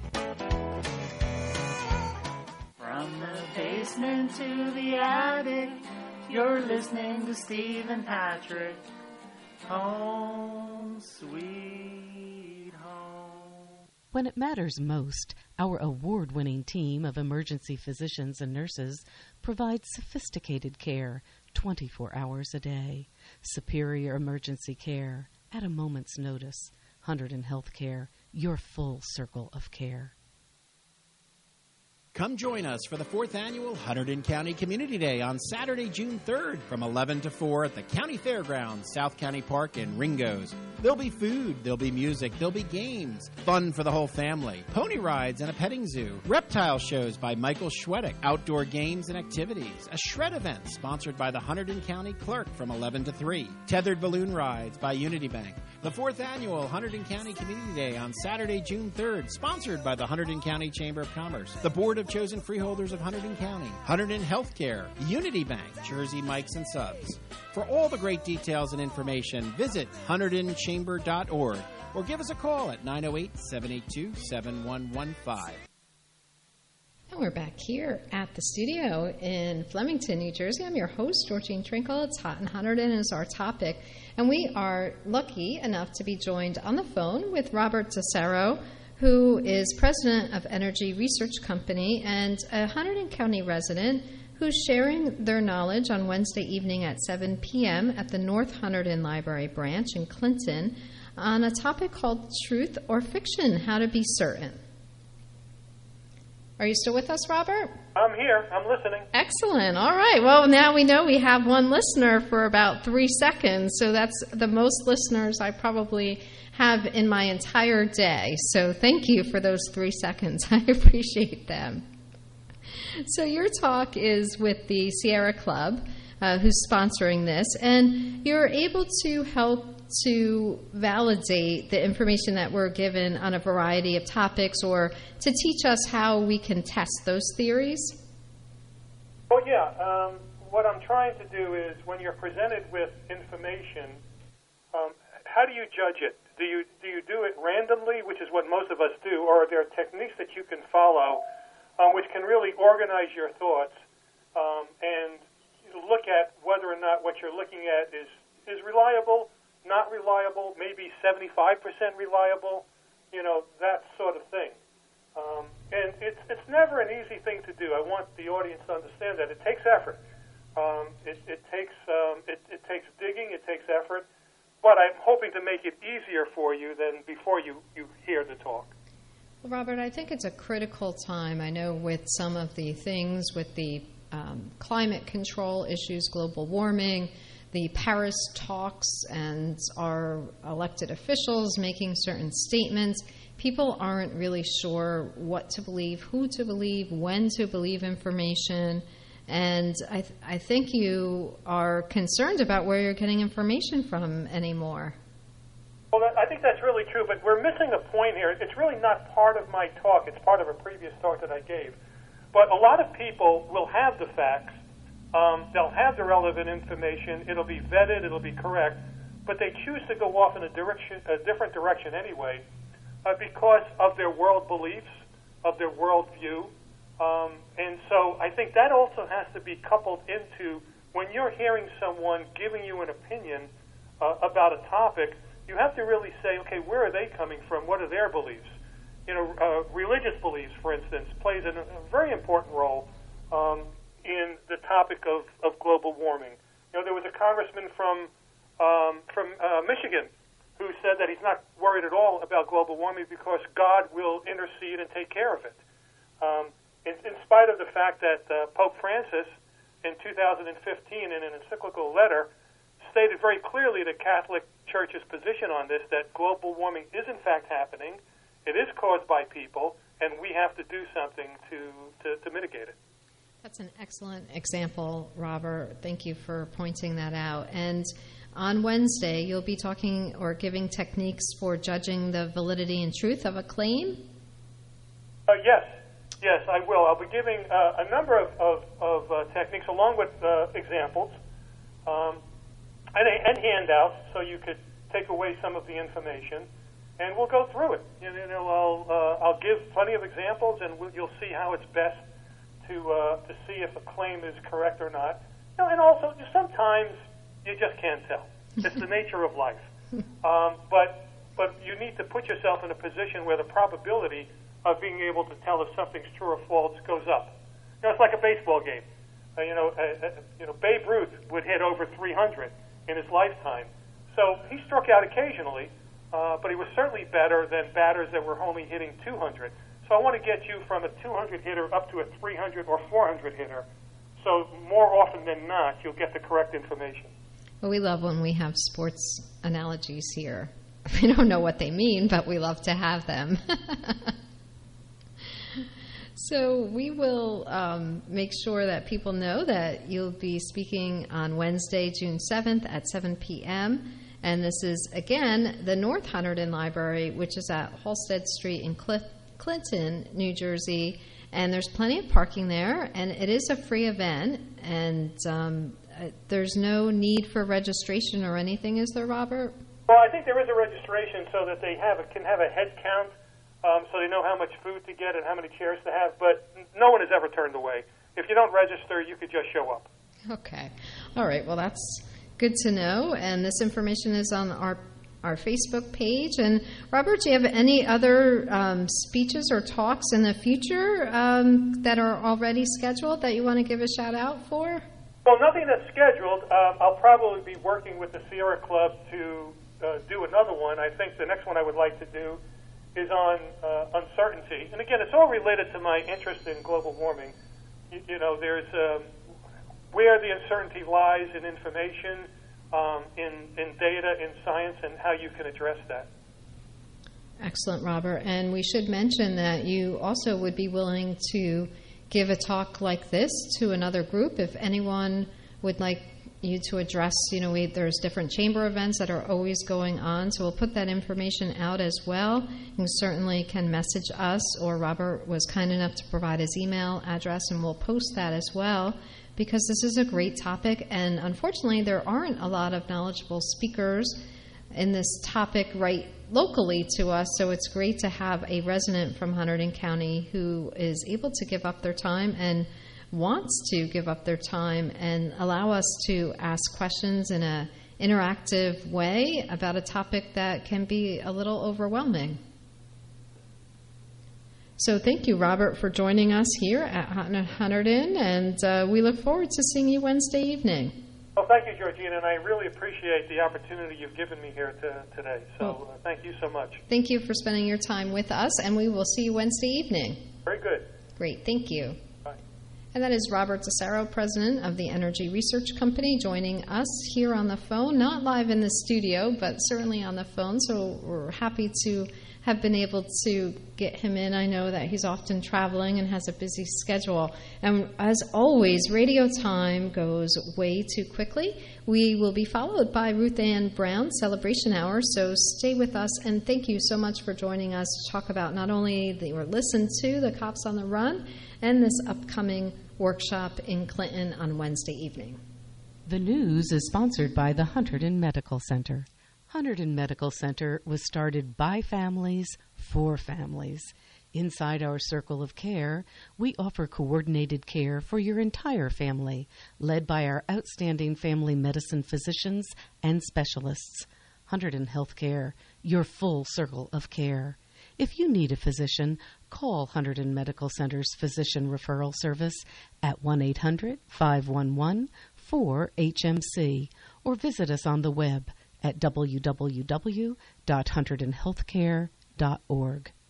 From the basement to the attic, you're listening to Steve and Patrick. Home Sweet Home. When it matters most, our award-winning team of emergency physicians and nurses provides sophisticated care 24 hours a day. Superior emergency care at a moment's notice. Hunterdon Healthcare, your full circle of care. Come join us for the 4th Annual Hunterdon County Community Day on Saturday, June 3rd from 11 to 4 at the County Fairgrounds, South County Park in Ringo's. There'll be food, there'll be music, there'll be games, fun for the whole family, pony rides and a petting zoo, reptile shows by Michael Schwedick, outdoor games and activities, a shred event sponsored by the Hunterdon County Clerk from 11 to 3, tethered balloon rides by Unity Bank. The 4th Annual Hunterdon County Community Day on Saturday, June 3rd, sponsored by the Hunterdon County Chamber of Commerce, the Board of Chosen Freeholders of Hunterdon County, Hunterdon Healthcare, Unity Bank, Jersey Mikes and Subs. For all the great details and information, visit HunterdonChamber.org or give us a call at 908-782-7115. And we're back here at the studio in Flemington, New Jersey. I'm your host, Georgine Trinkle. It's Hot in Hunterdon is our topic. And we are lucky enough to be joined on the phone with Robert DeSaro, who is president of Energy Research Company and a Hunterdon County resident who's sharing their knowledge on Wednesday evening at 7 p.m. at the North Hunterdon Library branch in Clinton on a topic called Truth or Fiction, How to Be Certain. Are you still with us, Robert? I'm here. I'm listening. Excellent. All right. Well, now we know we have one listener for about 3 seconds, so that's the most listeners I probably have in my entire day. So thank you for those 3 seconds. I appreciate them. So your talk is with the Sierra Club, who's sponsoring this, and you're able to help to validate the information that we're given on a variety of topics, or to teach us how we can test those theories? Well, yeah. What I'm trying to do is, when you're presented with information, how do you judge it? Do you do it randomly, which is what most of us do, or are there techniques that you can follow which can really organize your thoughts and look at whether or not what you're looking at is reliable, not reliable, maybe 75% reliable, that sort of thing. And it's never an easy thing to do. I want the audience to understand that. It takes effort. It takes digging, it takes effort, but I'm hoping to make it easier for you than before you hear the talk. Well, Robert, I think it's a critical time. I know with some of the things with the climate control issues, global warming, the Paris talks, and our elected officials making certain statements, people aren't really sure what to believe, who to believe, when to believe information. And I think you are concerned about where you're getting information from anymore. Well, I think that's really true, but we're missing a point here. It's really not part of my talk. It's part of a previous talk that I gave. But a lot of people will have the facts. They'll have the relevant information. It'll be vetted. It'll be correct. But they choose to go off in a different direction anyway because of their world beliefs, of their worldview. And so I think that also has to be coupled into when you're hearing someone giving you an opinion about a topic. You have to really say, okay, where are they coming from? What are their beliefs? Religious beliefs, for instance, plays a very important role in the topic of global warming. There was a congressman from Michigan who said that he's not worried at all about global warming because God will intercede and take care of it. In spite of the fact that Pope Francis, in 2015, in an encyclical letter, stated very clearly the Catholic Church's position on this, that global warming is in fact happening, it is caused by people, and we have to do something to mitigate it. That's an excellent example, Robert. Thank you for pointing that out. And on Wednesday, you'll be talking or giving techniques for judging the validity and truth of a claim? Yes, I will. I'll be giving a number of techniques along with examples and handouts so you could take away some of the information, and we'll go through it. I'll give plenty of examples, and you'll see how it's best to see if a claim is correct or not. And also, sometimes you just can't tell. It's the nature of life. But you need to put yourself in a position where the probability of being able to tell if something's true or false goes up. It's like a baseball game. Babe Ruth would hit over 300 in his lifetime. So he struck out occasionally, but he was certainly better than batters that were only hitting 200. So I want to get you from a 200 hitter up to a 300 or 400 hitter. So more often than not, you'll get the correct information. Well, we love when we have sports analogies here. We don't know what they mean, but we love to have them. So we will make sure that people know that you'll be speaking on Wednesday, June 7th at 7 p.m. And this is, again, the North Hunterdon Library, which is at Halstead Street in Clinton, New Jersey. And there's plenty of parking there, and it is a free event. And there's no need for registration or anything, is there, Robert? Well, I think there is a registration so that they can have a head count. So they know how much food to get and how many chairs to have, but no one is ever turned away. If you don't register, you could just show up. Okay. All right. Well, that's good to know, and this information is on our our Facebook page. And Robert, do you have any other speeches or talks in the future that are already scheduled that you want to give a shout out for? Well, nothing that's scheduled. I'll probably be working with the Sierra Club to do another one. I think the next one I would like to do is on uncertainty. And again, it's all related to my interest in global warming. You know, there's where the uncertainty lies in information, in data, in science, and how you can address that. Excellent, Robert. And we should mention that you also would be willing to give a talk like this to another group if anyone would like you to address, you know, there's different chamber events that are always going on, so we'll put that information out as well. You certainly can message us, or Robert was kind enough to provide his email address, and we'll post that as well, because this is a great topic, and unfortunately there aren't a lot of knowledgeable speakers in this topic right locally to us, so it's great to have a resident from Hunterdon County who is able to give up their time and wants to give up their time and allow us to ask questions in an interactive way about a topic that can be a little overwhelming. So thank you, Robert, for joining us here at Hunterdon, and we look forward to seeing you Wednesday evening. Well, thank you, Georgina, and I really appreciate the opportunity you've given me here today. So thank you so much. Thank you for spending your time with us, and we will see you Wednesday evening. Very good. Great, thank you. And that is Robert Tesoro, president of the Energy Research Company, joining us here on the phone, not live in the studio, but certainly on the phone. So we're happy to have been able to get him in. I know that he's often traveling and has a busy schedule. And as always, radio time goes way too quickly. We will be followed by Ruth Ann Brown Celebration Hour, so stay with us. And thank you so much for joining us to talk about not only or listen to the Cops on the Run and this upcoming workshop in Clinton on Wednesday evening. The news is sponsored by the Hunterdon Medical Center. Hunterdon Medical Center was started by families for families. Inside our circle of care, we offer coordinated care for your entire family, led by our outstanding family medicine physicians and specialists. Hunterdon Healthcare, your full circle of care. If you need a physician, call Hunterdon Medical Center's Physician Referral Service at 1-800-511-4HMC or visit us on the web at www.hunterdonhealthcare.org.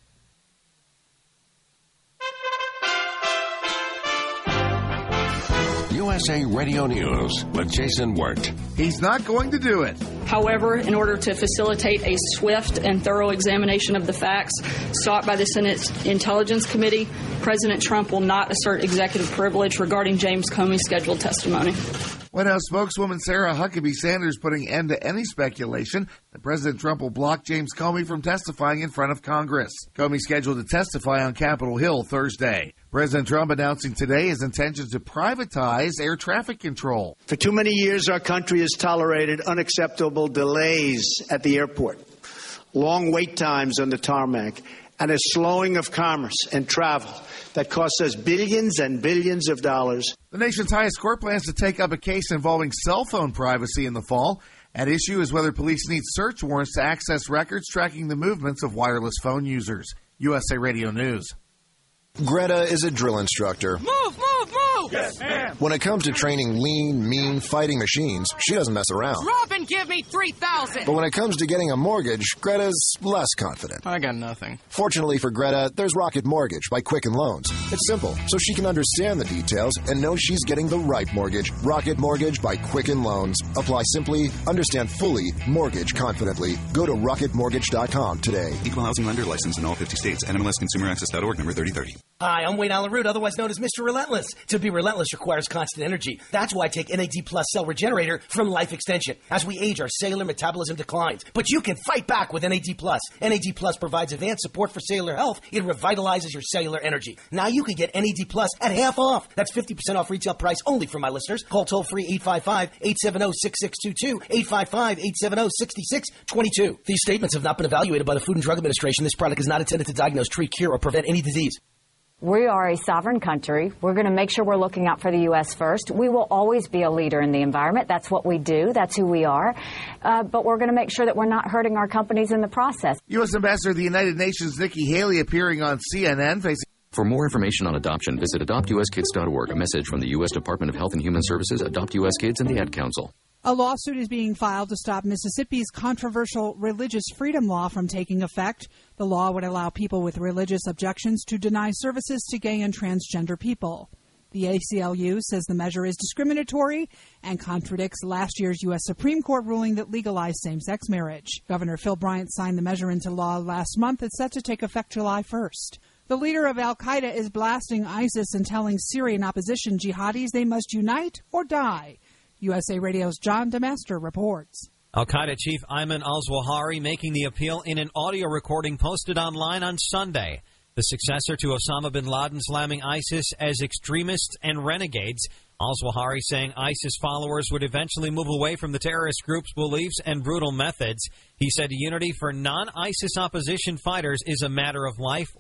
USA Radio News with Jason Wirt. He's not going to do it. However, in order to facilitate a swift and thorough examination of the facts sought by the Senate Intelligence Committee, President Trump will not assert executive privilege regarding James Comey's scheduled testimony. White House spokeswoman Sarah Huckabee Sanders putting end to any speculation that President Trump will block James Comey from testifying in front of Congress. Comey scheduled to testify on Capitol Hill Thursday. President Trump announcing today his intention to privatize air traffic control. For too many years, our country has tolerated unacceptable delays at the airport, long wait times on the tarmac, and a slowing of commerce and travel that costs us billions and billions of dollars. The nation's highest court plans to take up a case involving cell phone privacy in the fall. At issue is whether police need search warrants to access records tracking the movements of wireless phone users. USA Radio News. Greta is a drill instructor. Move, move, move! Yes, ma'am. When it comes to training lean, mean, fighting machines, she doesn't mess around. Drop and give me 3,000! But when it comes to getting a mortgage, Greta's less confident. I got nothing. Fortunately for Greta, there's Rocket Mortgage by Quicken Loans. It's simple, so she can understand the details and know she's getting the right mortgage. Rocket Mortgage by Quicken Loans. Apply simply, understand fully, mortgage confidently. Go to rocketmortgage.com today. Equal housing lender licensed in all 50 states. NMLSConsumerAccess.org number 3030. Hi, I'm Wayne Allen Root, otherwise known as Mr. Relentless. To be relentless requires constant energy. That's why I take NAD Plus Cell Regenerator from Life Extension. As we age, our cellular metabolism declines. But you can fight back with NAD Plus. NAD Plus provides advanced support for cellular health. It revitalizes your cellular energy. Now you can get NAD Plus at half off. That's 50% off retail price only for my listeners. Call toll-free 855-870-6622, 855-870-6622. These statements have not been evaluated by the Food and Drug Administration. This product is not intended to diagnose, treat, cure, or prevent any disease. We are a sovereign country. We're going to make sure we're looking out for the U.S. first. We will always be a leader in the environment. That's what we do. That's who we are. But we're going to make sure that we're not hurting our companies in the process. U.S. Ambassador to the United Nations Nikki Haley appearing on CNN facing... For more information on adoption, visit adoptuskids.org. A message from the U.S. Department of Health and Human Services, Adopt U.S. Kids, and the Ad Council. A lawsuit is being filed to stop Mississippi's controversial religious freedom law from taking effect. The law would allow people with religious objections to deny services to gay and transgender people. The ACLU says the measure is discriminatory and contradicts last year's U.S. Supreme Court ruling that legalized same-sex marriage. Governor Phil Bryant signed the measure into law last month. It's set to take effect July 1st. The leader of al-Qaeda is blasting ISIS and telling Syrian opposition jihadis they must unite or die. USA Radio's John DeMaster reports. Al-Qaeda chief Ayman al-Zawahiri making the appeal in an audio recording posted online on Sunday. The successor to Osama bin Laden slamming ISIS as extremists and renegades. Al-Zawahiri saying ISIS followers would eventually move away from the terrorist group's beliefs and brutal methods. He said unity for non-ISIS opposition fighters is a matter of life